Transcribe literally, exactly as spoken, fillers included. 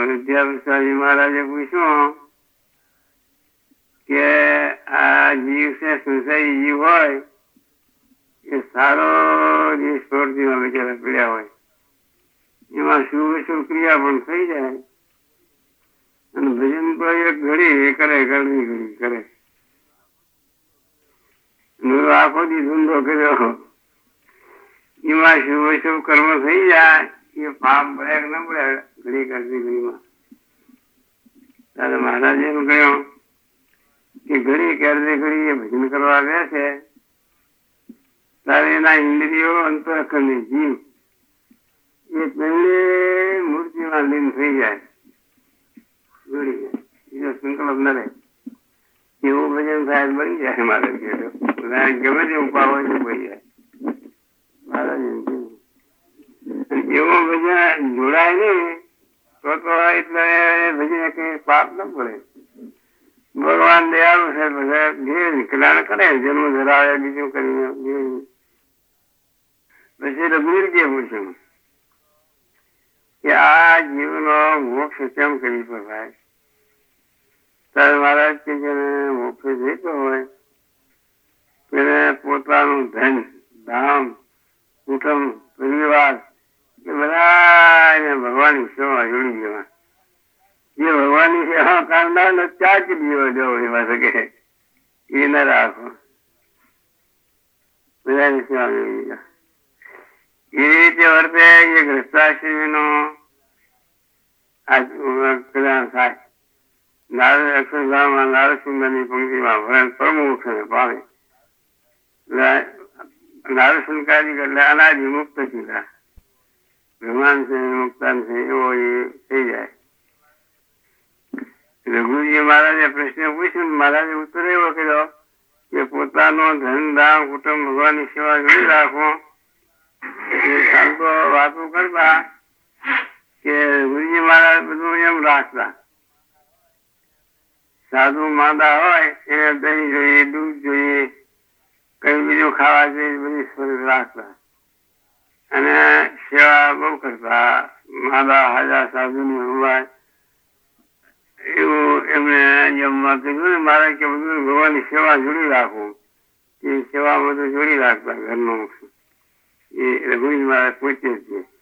વિદ્યાપ્રસાદજી મહારાજે પૂછ્યું કે આ જીવ છે સંસારી જીવ હોય એ સારો જે સ્ફૂર્તિમાં બિચારા પીડ્યા હોય એમાં શુભ શુભ ક્રિયા પણ થઈ જાય અને ભજન તો એક ઘડી કરે ઘડી ઘડી કરે આખો દી ધંધો કર્યો એમાં શુભ શુભ કર્મ થઈ જાય એ પાપ ભળે કે ન ભળે ઘડી કરતી ઘડીમાં. ત્યારે મહારાજે એમ કહ્યું કે ઘડી કરતી ઘડી એ ભજન કરવા બેસે ત્યારે એના ઇન્દ્રિયો અંતઃકરણની જીવ એ પહેલી મૂર્તિમાં લીન થઈ જાય જોડી જાય બીજો સંકલ્પ ન રહે એવું ભજન થાય બની જાય. મારે કહેતો ગમે તે ઉપાવ હોય તો બની જાય. મહારાજ એવું ભજન જોડાય નઈ તો તો એટલે ભજન કઈ પાપ ન પડે. ભગવાન દયાળુ છે બધા કલ્યાણ કરે જન્મ ધરાવે બીજું કરીને પછી રઘુવીર કે પૂછ્યું કે આ જીવનો મોક્ષ કેમ કરી શકાય? ત્યારે મહારાજ કે જેને મોક્ષ જોઈતો હોય તેને પોતાનું ધન ધામ કુટુંબ પરિવાર એ બધા ભગવાનની સેવા જોડી દેવા. જે ભગવાનની સેવા કરનાર ચાર દીવો જવો એમાં શકે એ ન રાખો બધાની સેવા જોડી દેવા. એ રીતે વર્તે એ ગ્રસ્તાશ્રમી નો કલ્યાણ થાય. નારદ અક્ષરધામમાં નારદસુંદર ની પંક્તિમાં ભરણ પરમોક્ષ ને પામે. નારદસંકારી એટલે અનાદિ મુક્ત કીધા ભગવાન છે મુક્તાન છે એવો એ થઈ જાય. રઘુજી મહારાજે પ્રશ્ન પૂછ્યો મહારાજે ઉત્તર એવો કર્યો કે પોતાનો ધન ધામ કુટુંબ ભગવાનની સેવા જોડી રાખવો. સંતો વાતો કરતા કે ગુરુજી મહારાજ બધું એમ રાખતા. સાધુ માંદા હોય એને દહીં જોઈએ દૂધ જોઈએ કઈ બીજું ખાવા જોઈએ બધી સ્વરૂપ રાખતા અને સેવા બહુ કરતા. માંદા હાજા સાધુ ની હમવાય એવું એમને જમવા કીધું ને મારે કે બધું ભગવાનની સેવા જોડી રાખવું એ સેવા બધું જોડી રાખતા ઘરનું એ રઘુવીર મહારાજ પૂછે છે.